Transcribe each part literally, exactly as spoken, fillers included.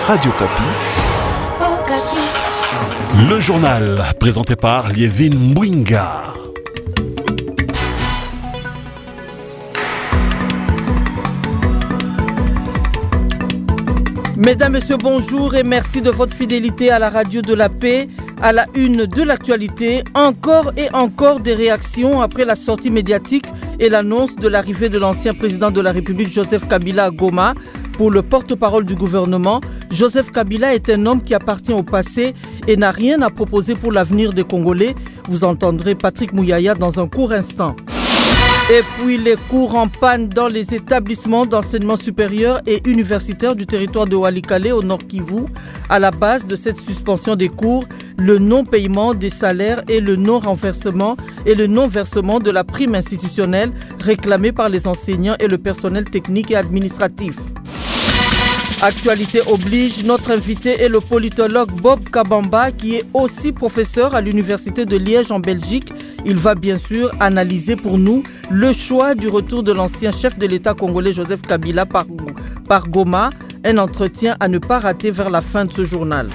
Radio Kapi. Le journal présenté par Liévin Mwinga. Mesdames, Messieurs, bonjour et merci de votre fidélité à la radio de la paix. À la une de l'actualité, encore et encore des réactions après la sortie médiatique et l'annonce de l'arrivée de l'ancien président de la République Joseph Kabila à Goma. Pour le porte-parole du gouvernement, Joseph Kabila est un homme qui appartient au passé et n'a rien à proposer pour l'avenir des Congolais. Vous entendrez Patrick Mouyaya dans un court instant. Et puis les cours en panne dans les établissements d'enseignement supérieur et universitaire du territoire de Walikale au Nord Kivu. À la base de cette suspension des cours, le non-paiement des salaires et le non-renversement et le non-versement de la prime institutionnelle réclamée par les enseignants et le personnel technique et administratif. Actualité oblige, notre invité est le politologue Bob Kabamba qui est aussi professeur à l'université de Liège en Belgique. Il va bien sûr analyser pour nous le choix du retour de l'ancien chef de l'État congolais Joseph Kabila par, par Goma. Un entretien à ne pas rater vers la fin de ce journal.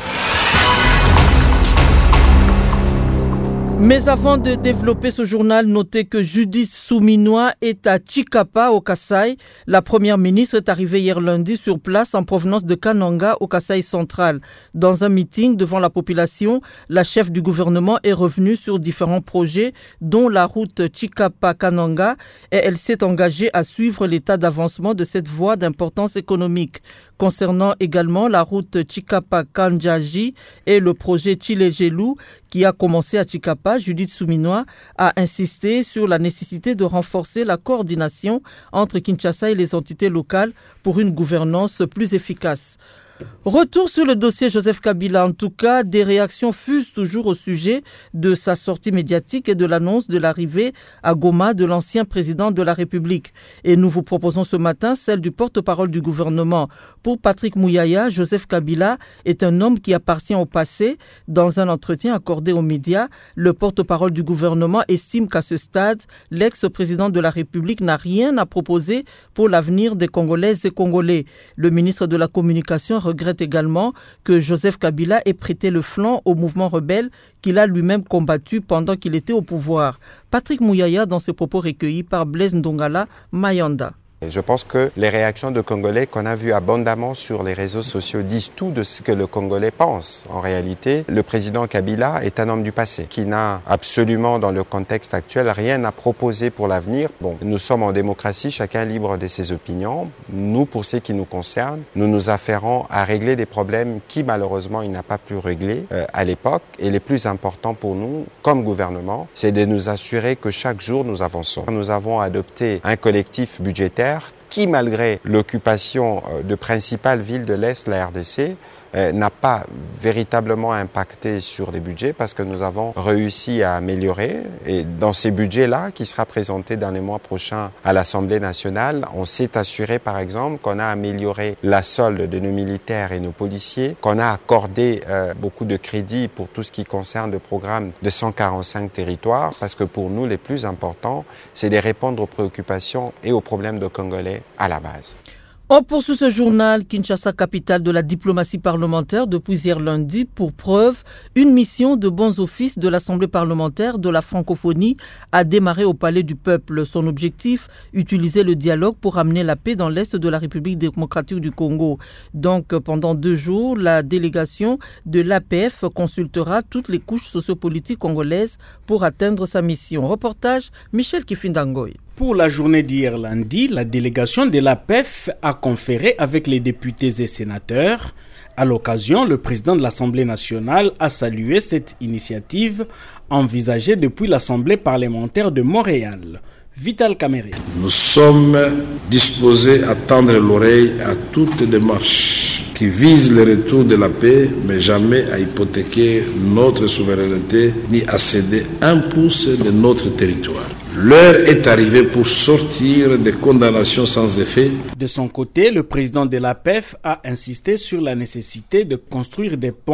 Mais avant de développer ce journal, notez que Judith Suminwa est à Chikapa au Kasaï. La première ministre est arrivée hier lundi sur place en provenance de Kananga au Kasaï central. Dans un meeting devant la population, la chef du gouvernement est revenue sur différents projets, dont la route Chikapa-Kananga, et elle s'est engagée à suivre l'état d'avancement de cette voie d'importance économique. Concernant également la route Chikapa-Kanjaji et le projet Chile-Gelou qui a commencé à Chikapa, Judith Suminwa a insisté sur la nécessité de renforcer la coordination entre Kinshasa et les entités locales pour une gouvernance plus efficace. Retour sur le dossier Joseph Kabila. En tout cas, des réactions fusent toujours au sujet de sa sortie médiatique et de l'annonce de l'arrivée à Goma de l'ancien président de la République. Et nous vous proposons ce matin celle du porte-parole du gouvernement. Pour Patrick Mouyaya, Joseph Kabila est un homme qui appartient au passé. Dans un entretien accordé aux médias, le porte-parole du gouvernement estime qu'à ce stade, l'ex-président de la République n'a rien à proposer pour l'avenir des Congolaises et Congolais. Le ministre de la Communication regrette également que Joseph Kabila ait prêté le flanc au mouvement rebelle qu'il a lui-même combattu pendant qu'il était au pouvoir. Patrick Mouyaya dans ses propos recueillis par Blaise Ndongala Mayanda. Je pense que les réactions de Congolais qu'on a vues abondamment sur les réseaux sociaux disent tout de ce que le Congolais pense. En réalité, le président Kabila est un homme du passé qui n'a absolument, dans le contexte actuel, rien à proposer pour l'avenir. Bon, nous sommes en démocratie, chacun libre de ses opinions. Nous, pour ce qui nous concerne, nous nous afférons à régler des problèmes qui, malheureusement, il n'a pas pu régler euh, à l'époque. Et les plus importants pour nous, comme gouvernement, c'est de nous assurer que chaque jour, nous avançons. Nous avons adopté un collectif budgétaire qui, malgré l'occupation de principales villes de l'Est, la R D C, euh, n'a pas véritablement impacté sur les budgets parce que nous avons réussi à améliorer. Et dans ces budgets-là, qui sera présenté dans les mois prochains à l'Assemblée nationale, on s'est assuré, par exemple, qu'on a amélioré la solde de nos militaires et nos policiers, qu'on a accordé euh, beaucoup de crédits pour tout ce qui concerne le programme de cent quarante-cinq territoires, parce que pour nous, les plus importants, c'est de répondre aux préoccupations et aux problèmes de Congolais à la base. On poursuit ce journal, Kinshasa, capitale de la diplomatie parlementaire, depuis hier lundi, pour preuve, une mission de bons offices de l'Assemblée parlementaire de la francophonie a démarré au Palais du Peuple. Son objectif, utiliser le dialogue pour amener la paix dans l'Est de la République démocratique du Congo. Donc, pendant deux jours, la délégation de l'A P F consultera toutes les couches sociopolitiques congolaises pour atteindre sa mission. Reportage, Michel Kifindangoy. Pour la journée d'hier lundi, la délégation de l'A P F a conféré avec les députés et sénateurs. À l'occasion, le président de l'Assemblée nationale a salué cette initiative envisagée depuis l'Assemblée parlementaire de Montréal. Vital Kamere. Nous sommes disposés à tendre l'oreille à toute démarche qui vise le retour de la paix, mais jamais à hypothéquer notre souveraineté ni à céder un pouce de notre territoire. L'heure est arrivée pour sortir des condamnations sans effet. De son côté, le président de l'A P F a insisté sur la nécessité de construire des ponts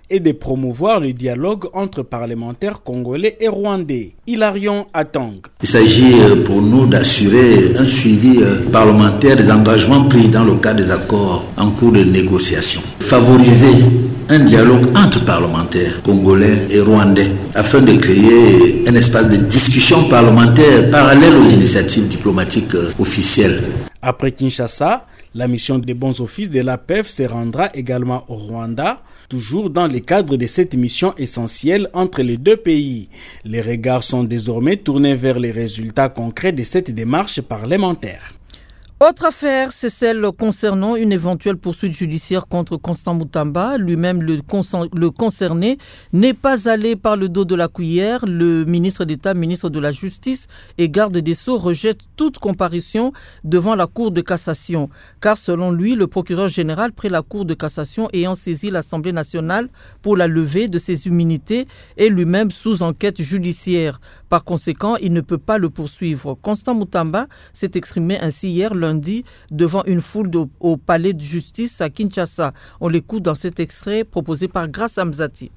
et de promouvoir le dialogue entre parlementaires congolais et rwandais. Hilarion Atang. Il s'agit pour nous d'assurer un suivi parlementaire des engagements pris dans le cadre des accords en cours de négociation. Favoriser un dialogue entre parlementaires congolais et rwandais afin de créer un espace de discussion parlementaire parallèle aux initiatives diplomatiques officielles. Après Kinshasa, la mission des bons offices de l'A P E F se rendra également au Rwanda, toujours dans le cadre de cette mission essentielle entre les deux pays. Les regards sont désormais tournés vers les résultats concrets de cette démarche parlementaire. Autre affaire, c'est celle concernant une éventuelle poursuite judiciaire contre Constant Moutamba. Lui-même, le, con- le concerné, n'est pas allé par le dos de la cuillère. Le ministre d'État, ministre de la Justice et garde des Sceaux rejette toute comparution devant la Cour de cassation. Car selon lui, le procureur général près la Cour de cassation ayant saisi l'Assemblée nationale pour la levée de ses immunités est lui-même sous enquête judiciaire. Par conséquent, il ne peut pas le poursuivre. Constant Moutamba s'est exprimé ainsi hier lundi devant une foule de, au palais de justice à Kinshasa. On l'écoute dans cet extrait proposé par Grace Amzati.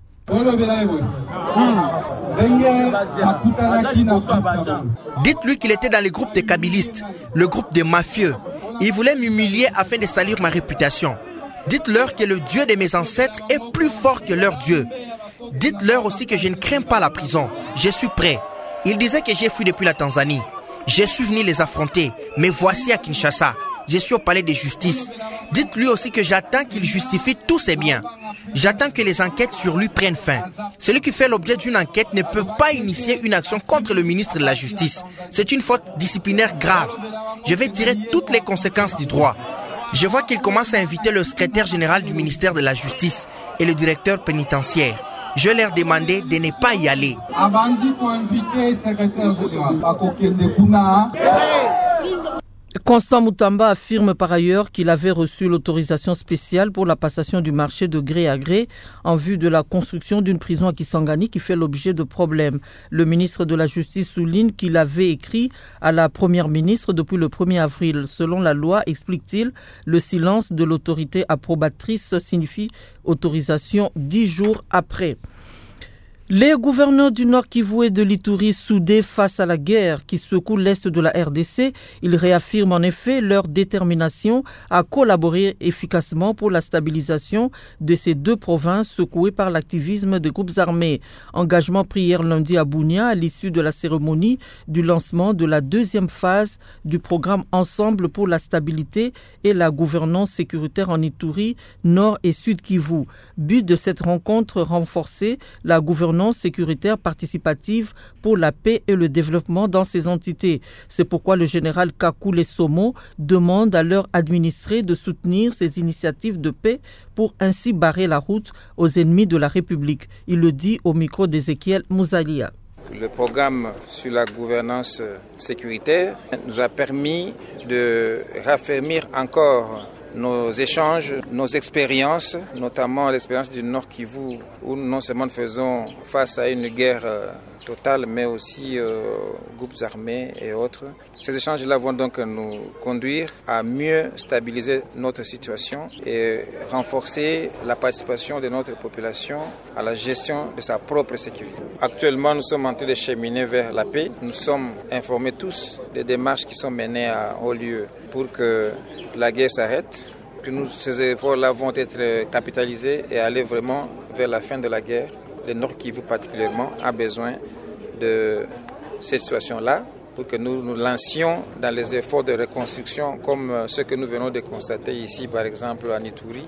Dites-lui qu'il était dans le groupe des kabylistes, le groupe des mafieux. Il voulait m'humilier afin de salir ma réputation. Dites-leur que le Dieu de mes ancêtres est plus fort que leur Dieu. Dites-leur aussi que je ne crains pas la prison. Je suis prêt. Ils disaient que j'ai fui depuis la Tanzanie. Je suis venu les affronter, mais voici à Kinshasa. Je suis au palais de justice. Dites-lui aussi que j'attends qu'il justifie tous ses biens. J'attends que les enquêtes sur lui prennent fin. Celui qui fait l'objet d'une enquête ne peut pas initier une action contre le ministre de la Justice. C'est une faute disciplinaire grave. Je vais tirer toutes les conséquences du droit. Je vois qu'il commence à inviter le secrétaire général du ministère de la Justice et le directeur pénitentiaire. Je leur demandais de ne pas y aller. Constant Moutamba affirme par ailleurs qu'il avait reçu l'autorisation spéciale pour la passation du marché de gré à gré en vue de la construction d'une prison à Kisangani qui fait l'objet de problèmes. Le ministre de la Justice souligne qu'il avait écrit à la première ministre depuis le premier avril. Selon la loi, explique-t-il, le silence de l'autorité approbatrice signifie autorisation dix jours après. Les gouverneurs du Nord Kivu et de l'Ituri soudés face à la guerre qui secoue l'Est de la R D C, ils réaffirment en effet leur détermination à collaborer efficacement pour la stabilisation de ces deux provinces secouées par l'activisme des groupes armés. Engagement pris hier lundi à Bunia à l'issue de la cérémonie du lancement de la deuxième phase du programme Ensemble pour la stabilité et la gouvernance sécuritaire en Ituri, Nord et Sud Kivu. But de cette rencontre, renforcer la gouvernance sécuritaire participative pour la paix et le développement dans ces entités. C'est pourquoi le général Kakule Somo demande à leurs administrés de soutenir ces initiatives de paix pour ainsi barrer la route aux ennemis de la République. Il le dit au micro d'Ézéchiel Mouzalia. Le programme sur la gouvernance sécuritaire nous a permis de raffermir encore nos échanges, nos expériences, notamment l'expérience du Nord Kivu, où non seulement nous faisons face à une guerre totale, mais aussi euh, groupes armés et autres. Ces échanges-là vont donc nous conduire à mieux stabiliser notre situation et renforcer la participation de notre population à la gestion de sa propre sécurité. Actuellement, nous sommes en train de cheminer vers la paix. Nous sommes informés tous des démarches qui sont menées à haut lieu pour que la guerre s'arrête, que nous, ces efforts-là vont être capitalisés et aller vraiment vers la fin de la guerre. Le Nord Kivu particulièrement a besoin de cette situation-là pour que nous nous lancions dans les efforts de reconstruction comme ce que nous venons de constater ici, par exemple à Ituri,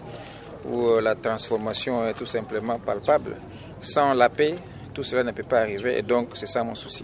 où la transformation est tout simplement palpable. Sans la paix, tout cela ne peut pas arriver et donc c'est ça mon souci.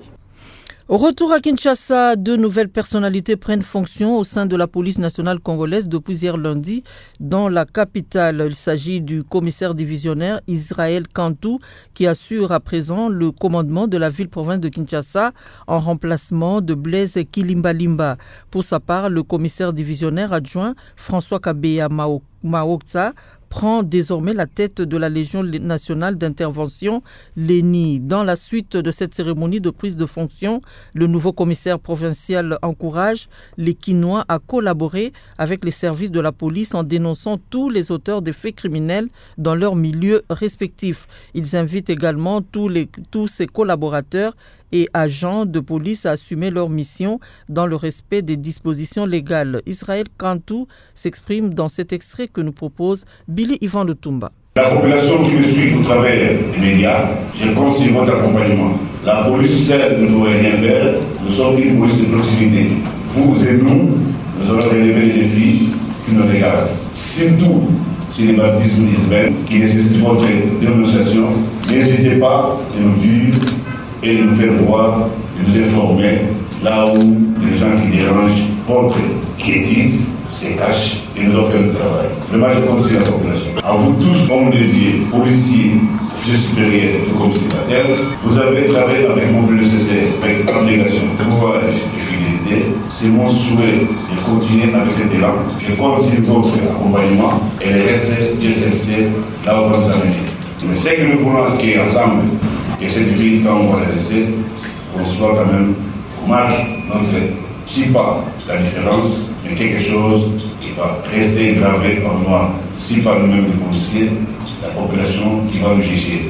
Au retour à Kinshasa, deux nouvelles personnalités prennent fonction au sein de la police nationale congolaise depuis hier lundi dans la capitale. Il s'agit du commissaire divisionnaire Israël Kantou qui assure à présent le commandement de la ville-province de Kinshasa en remplacement de Blaise Kilimbalimba. Pour sa part, le commissaire divisionnaire adjoint François Kabeya Maokza prend désormais la tête de la Légion nationale d'intervention, l'E N I. Dans la suite de cette cérémonie de prise de fonction, le nouveau commissaire provincial encourage les Quinois à collaborer avec les services de la police en dénonçant tous les auteurs de faits criminels dans leur milieu respectif. Ils invitent également tous, les, tous ses collaborateurs et agents de police à assumer leur mission dans le respect des dispositions légales. Israël Kantou s'exprime dans cet extrait que nous propose Billy Ivan Lutumba. La population qui me suit au travers des médias, je compte sur votre accompagnement. La police seule ne pourrait rien faire. Nous sommes une police de proximité. Vous et nous, nous allons relever les défis qui nous regardent. Surtout sur les baptismes urbains qui nécessitent votre dénonciation. N'hésitez pas à nous dire et de nous faire voir, de nous informer là où les gens qui dérangent votre quiétude se cachent et nous ont fait le travail. Vraiment, je compte sur la population. À vous tous, hommes de Dieu, policiers, officiers supérieurs, tout comme célibataires, vous avez travaillé avec mon plus nécessaire, avec abnégation, courage et fidélité. C'est mon souhait de continuer avec cet élan. Je compte sur votre accompagnement et le reste, Dieu sait là où on va nous amener. Mais ce que nous voulons inscrire ensemble, et cette fille, quand on va la laisser, qu'on soit quand même, qu'on marque notre, si pas la différence, mais quelque chose qui va rester gravé en moi, si pas nous-mêmes les policiers, la population qui va nous juger.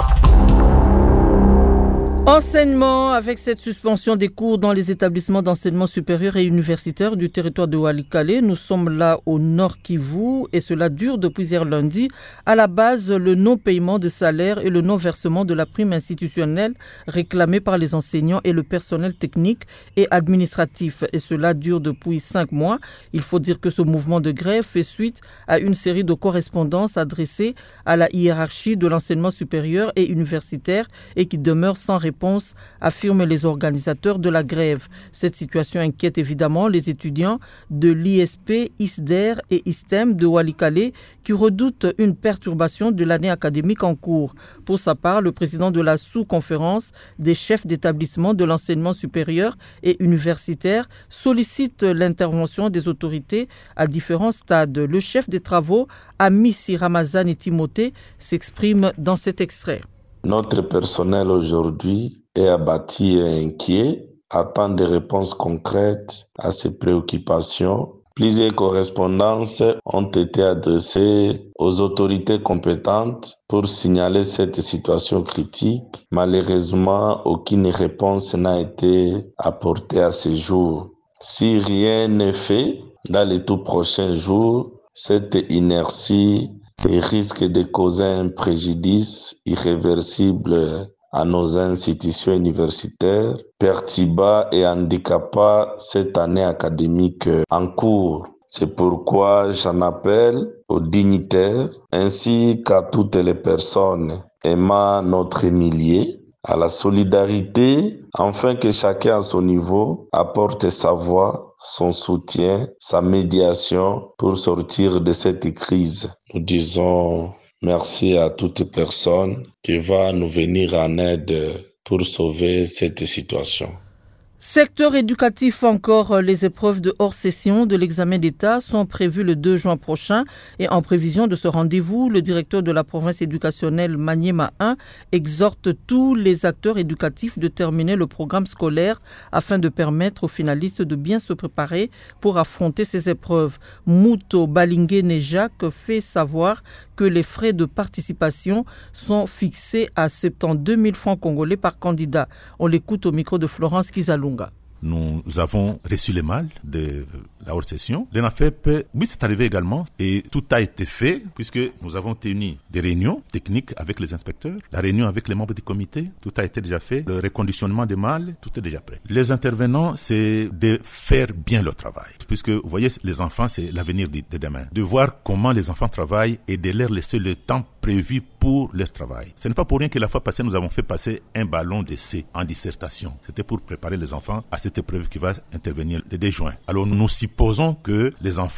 Enseignement avec cette suspension des cours dans les établissements d'enseignement supérieur et universitaire du territoire de Walikale. Nous sommes là au Nord Kivu et cela dure depuis hier lundi. À la base, le non-paiement de salaire et le non-versement de la prime institutionnelle réclamée par les enseignants et le personnel technique et administratif. Et cela dure depuis cinq mois. Il faut dire que ce mouvement de grève fait suite à une série de correspondances adressées à la hiérarchie de l'enseignement supérieur et universitaire et qui demeurent sans réponse, affirment les organisateurs de la grève. Cette situation inquiète évidemment les étudiants de l'I S P, I S D E R et I S T E M de Walikale qui redoutent une perturbation de l'année académique en cours. Pour sa part, le président de la sous-conférence des chefs d'établissement de l'enseignement supérieur et universitaire sollicite l'intervention des autorités à différents stades. Le chef des travaux, Amissi Ramazani Timothée, s'exprime dans cet extrait. Notre personnel aujourd'hui est abattu et inquiet, attend des réponses concrètes à ses préoccupations. Plusieurs correspondances ont été adressées aux autorités compétentes pour signaler cette situation critique. Malheureusement, aucune réponse n'a été apportée à ce jour. Si rien n'est fait, dans les tout prochains jours, cette inertie risque de causer un préjudice irréversible à nos institutions universitaires, perturbant et handicapant cette année académique en cours. C'est pourquoi j'en appelle aux dignitaires ainsi qu'à toutes les personnes aimant notre milieu, à la solidarité, afin que chacun à son niveau apporte sa voix, son soutien, sa médiation pour sortir de cette crise. Nous disons merci à toute personne qui va nous venir en aide pour sauver cette situation. Secteur éducatif encore, les épreuves de hors-session de l'examen d'État sont prévues le deux juin prochain et en prévision de ce rendez-vous, le directeur de la province éducationnelle Maniema un exhorte tous les acteurs éducatifs de terminer le programme scolaire afin de permettre aux finalistes de bien se préparer pour affronter ces épreuves. Mouto Balingue Nejak fait savoir que les frais de participation sont fixés à soixante-douze mille francs congolais par candidat. On l'écoute au micro de Florence Kizalunga. Nous avons reçu les malles de la hors-session. L'E N A F E P, oui, c'est arrivé également et tout a été fait puisque nous avons tenu des réunions techniques avec les inspecteurs, la réunion avec les membres du comité, tout a été déjà fait, le reconditionnement des malles, tout est déjà prêt. Les intervenants, c'est de faire bien leur travail puisque, vous voyez, les enfants, c'est l'avenir de demain. De voir comment les enfants travaillent et de leur laisser le temps prévu pour leur travail. Ce n'est pas pour rien que la fois passée, nous avons fait passer un ballon d'essai en dissertation. C'était pour préparer les enfants à cette épreuve qui va intervenir le deux juin. Alors nous supposons que les enfants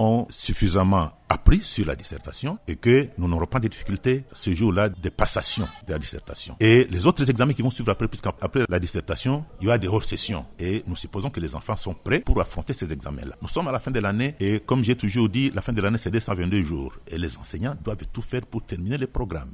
ont suffisamment appris sur la dissertation et que nous n'aurons pas de difficultés ce jour-là de passation de la dissertation. Et les autres examens qui vont suivre après, puisqu'après la dissertation, il y aura des hors-sessions. Et nous supposons que les enfants sont prêts pour affronter ces examens-là. Nous sommes à la fin de l'année et comme j'ai toujours dit, la fin de l'année c'est deux cent vingt-deux jours. Et les enseignants doivent tout faire pour terminer les programmes.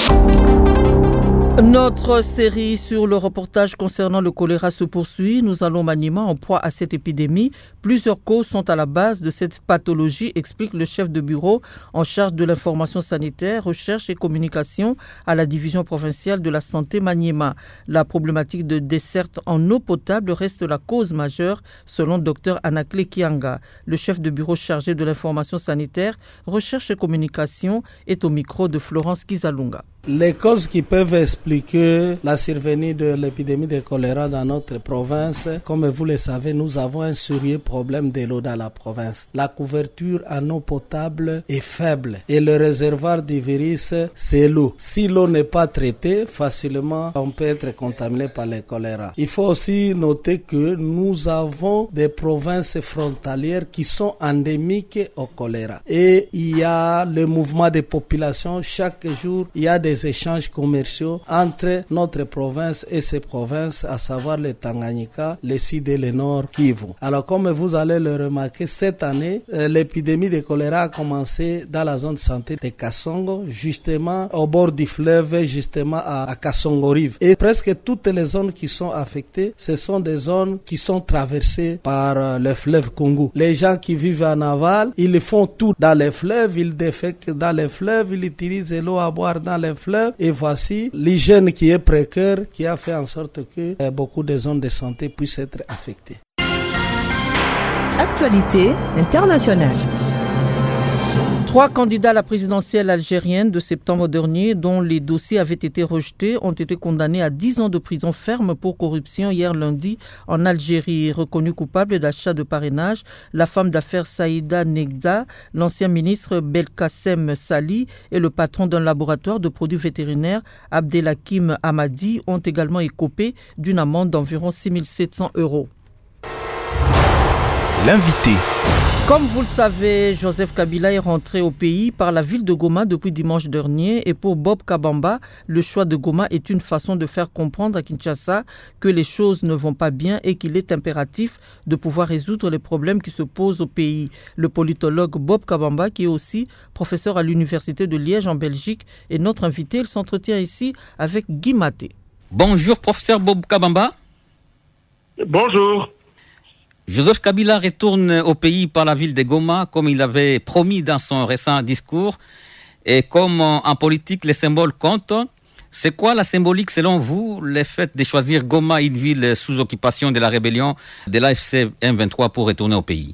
Notre série sur le reportage concernant le choléra se poursuit. Nous allons Maniema en proie à cette épidémie. Plusieurs causes sont à la base de cette pathologie, explique le chef de bureau en charge de l'information sanitaire, recherche et communication à la division provinciale de la santé Maniema. La problématique de desserte en eau potable reste la cause majeure, selon Dr Anakle Kianga. Le chef de bureau chargé de l'information sanitaire, recherche et communication est au micro de Florence Kizalunga. Les causes qui peuvent expliquer la survenue de l'épidémie de choléra dans notre province, comme vous le savez, nous avons un sérieux problème de l'eau dans la province. La couverture en eau potable est faible et le réservoir du virus, c'est l'eau. Si l'eau n'est pas traitée, facilement, on peut être contaminé par le choléra. Il faut aussi noter que nous avons des provinces frontalières qui sont endémiques au choléra. Et il y a le mouvement des populations. Chaque jour, il y a des échanges commerciaux entre notre province et ces provinces, à savoir le Tanganyika, le Sud et le Nord Kivu. Alors comme vous allez le remarquer, cette année, euh, l'épidémie de choléra a commencé dans la zone de santé de Kasongo, justement au bord du fleuve, justement à, à Kasongo-Rive. Et presque toutes les zones qui sont affectées, ce sont des zones qui sont traversées par euh, le fleuve Congo. Les gens qui vivent en aval, ils font tout dans les fleuves, ils défèquent dans les fleuves, ils utilisent l'eau à boire dans les fleuves. Et voici l'hygiène qui est précaire, qui a fait en sorte que euh, beaucoup de zones de santé puissent être affectées. Actualité internationale. Trois candidats à la présidentielle algérienne de septembre dernier, dont les dossiers avaient été rejetés, ont été condamnés à dix ans de prison ferme pour corruption hier lundi en Algérie. Reconnus coupables d'achat de parrainage, la femme d'affaires Saïda Negda, l'ancien ministre Belkacem Sali et le patron d'un laboratoire de produits vétérinaires, Abdelhakim Hamadi, ont également écopé d'une amende d'environ six mille sept cents euros. L'invité. Comme vous le savez, Joseph Kabila est rentré au pays par la ville de Goma depuis dimanche dernier et pour Bob Kabamba, le choix de Goma est une façon de faire comprendre à Kinshasa que les choses ne vont pas bien et qu'il est impératif de pouvoir résoudre les problèmes qui se posent au pays. Le politologue Bob Kabamba, qui est aussi professeur à l'université de Liège en Belgique, est notre invité. Il s'entretient ici avec Guy Maté. Bonjour professeur Bob Kabamba. Bonjour. Joseph Kabila retourne au pays par la ville de Goma, comme il avait promis dans son récent discours. Et comme en politique, les symboles comptent, c'est quoi la symbolique selon vous, le fait de choisir Goma, une ville sous occupation de la rébellion de l'A F C M vingt-trois, pour retourner au pays?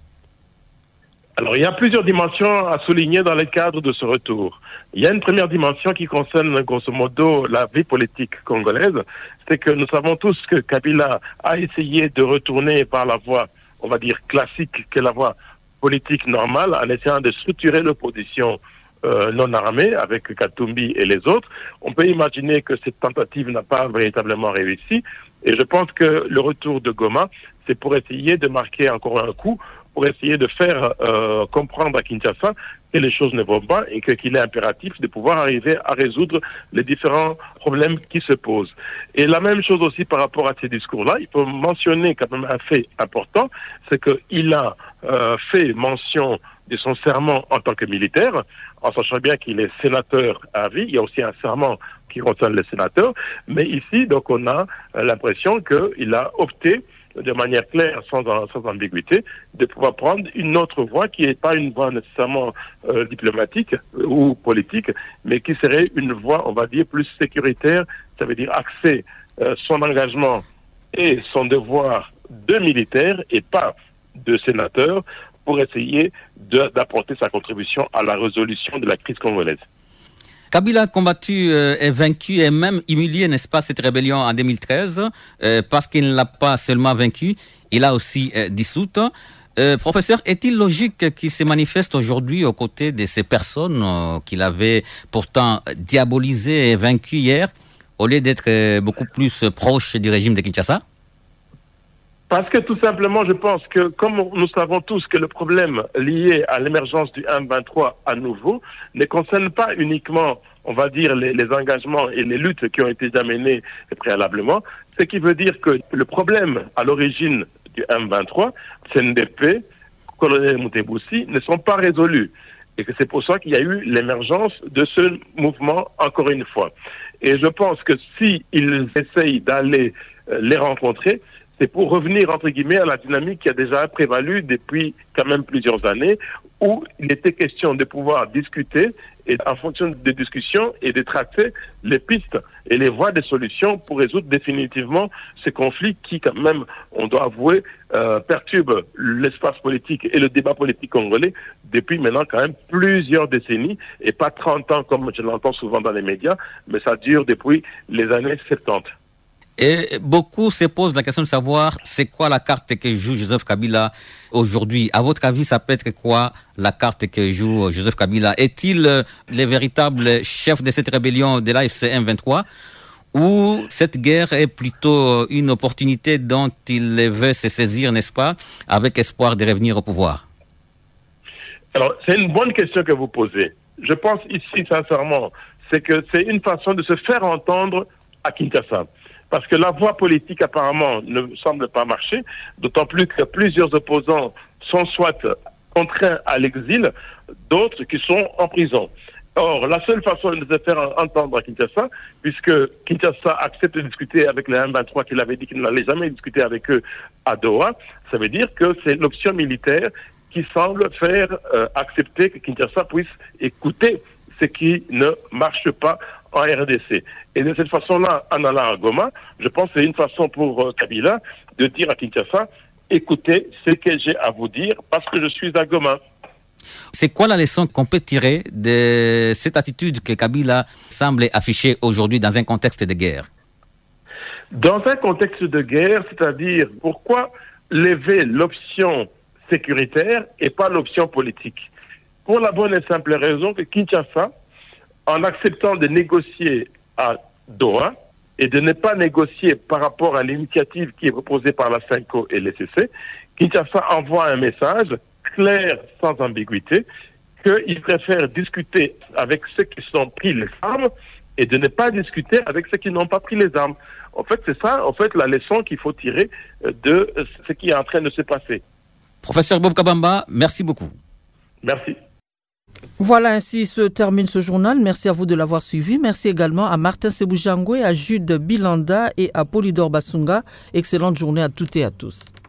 Alors, il y a plusieurs dimensions à souligner dans le cadre de ce retour. Il y a une première dimension qui concerne, grosso modo, la vie politique congolaise. C'est que nous savons tous que Kabila a essayé de retourner par la voie, on va dire, classique, que la voie politique normale, en essayant de structurer l'opposition euh, non armée avec Katumbi et les autres. On peut imaginer que cette tentative n'a pas véritablement réussi. Et je pense que le retour de Goma, c'est pour essayer de marquer encore un coup, pour essayer de faire euh, comprendre à Kinshasa que les choses ne vont pas et que, qu'il est impératif de pouvoir arriver à résoudre les différents problèmes qui se posent. Et la même chose aussi par rapport à ces discours-là, il faut mentionner quand même un fait important, c'est qu'il a euh, fait mention de son serment en tant que militaire, en sachant bien qu'il est sénateur à vie. Il y a aussi un serment qui concerne les sénateurs, mais ici, donc, on a euh, l'impression qu'il a opté de manière claire, sans, sans ambiguïté, de pouvoir prendre une autre voie qui n'est pas une voie nécessairement euh, diplomatique ou politique, mais qui serait une voie, on va dire, plus sécuritaire, ça veut dire axer euh, son engagement et son devoir de militaire et pas de sénateur pour essayer de, d'apporter sa contribution à la résolution de la crise congolaise. Kabila a combattu euh, et vaincu et même humilié, n'est-ce pas, cette rébellion en deux mille treize, euh, parce qu'il ne l'a pas seulement vaincu, il a aussi euh, dissoute. Euh, professeur, est-il logique qu'il se manifeste aujourd'hui aux côtés de ces personnes euh, qu'il avait pourtant diabolisées et vaincues hier, au lieu d'être euh, beaucoup plus proche du régime de Kinshasa? Parce que tout simplement, je pense que comme nous savons tous que le problème lié à l'émergence du M vingt-trois à nouveau ne concerne pas uniquement, on va dire, les, les engagements et les luttes qui ont été déjà menées préalablement, ce qui veut dire que le problème à l'origine du M vingt-trois, C N D P, colonel Moutebousi, ne sont pas résolus. Et que c'est pour ça qu'il y a eu l'émergence de ce mouvement encore une fois. Et je pense que s'ils essayent d'aller euh, les rencontrer, c'est pour revenir, entre guillemets, à la dynamique qui a déjà prévalu depuis quand même plusieurs années, où il était question de pouvoir discuter et en fonction des discussions et de tracer les pistes et les voies de solutions pour résoudre définitivement ce conflit qui, quand même, on doit avouer, euh, perturbe l'espace politique et le débat politique congolais depuis maintenant quand même plusieurs décennies et pas trente ans comme je l'entends souvent dans les médias, mais ça dure depuis les années soixante-dix. Et beaucoup se posent la question de savoir c'est quoi la carte que joue Joseph Kabila aujourd'hui. À votre avis, ça peut être quoi la carte que joue Joseph Kabila? Est-il le véritable chef de cette rébellion de l'A F C M vingt-trois ou cette guerre est plutôt une opportunité dont il veut se saisir, n'est-ce pas, avec espoir de revenir au pouvoir? Alors, c'est une bonne question que vous posez. Je pense ici, sincèrement, c'est que c'est une façon de se faire entendre à Kinshasa. Parce que la voie politique, apparemment, ne semble pas marcher, d'autant plus que plusieurs opposants sont soit contraints à l'exil, d'autres qui sont en prison. Or, la seule façon de se faire entendre à Kinshasa, puisque Kinshasa accepte de discuter avec les M vingt-trois qu'il avait dit qu'il n'allait jamais discuter avec eux à Doha, ça veut dire que c'est l'option militaire qui semble faire euh, accepter que Kinshasa puisse écouter ce qui ne marche pas en R D C. Et de cette façon-là, en allant à Goma, je pense que c'est une façon pour euh, Kabila de dire à Kinshasa, écoutez ce que j'ai à vous dire parce que je suis à Goma. C'est quoi la leçon qu'on peut tirer de cette attitude que Kabila semble afficher aujourd'hui dans un contexte de guerre? Dans un contexte de guerre, c'est-à-dire pourquoi lever l'option sécuritaire et pas l'option politique? Pour la bonne et simple raison que Kinshasa, en acceptant de négocier à Doha et de ne pas négocier par rapport à l'initiative qui est proposée par la CENCO et l'E C C, Kinshasa envoie un message clair, sans ambiguïté, qu'ils préfèrent discuter avec ceux qui sont pris les armes et de ne pas discuter avec ceux qui n'ont pas pris les armes. En fait, c'est ça, en fait, la leçon qu'il faut tirer de ce qui est en train de se passer. Professeur Bob Kabamba, merci beaucoup. Merci. Voilà, ainsi se termine ce journal. Merci à vous de l'avoir suivi. Merci également à Martin Sebujangwe, à Jude Bilanda et à Polydor Basunga. Excellente journée à toutes et à tous.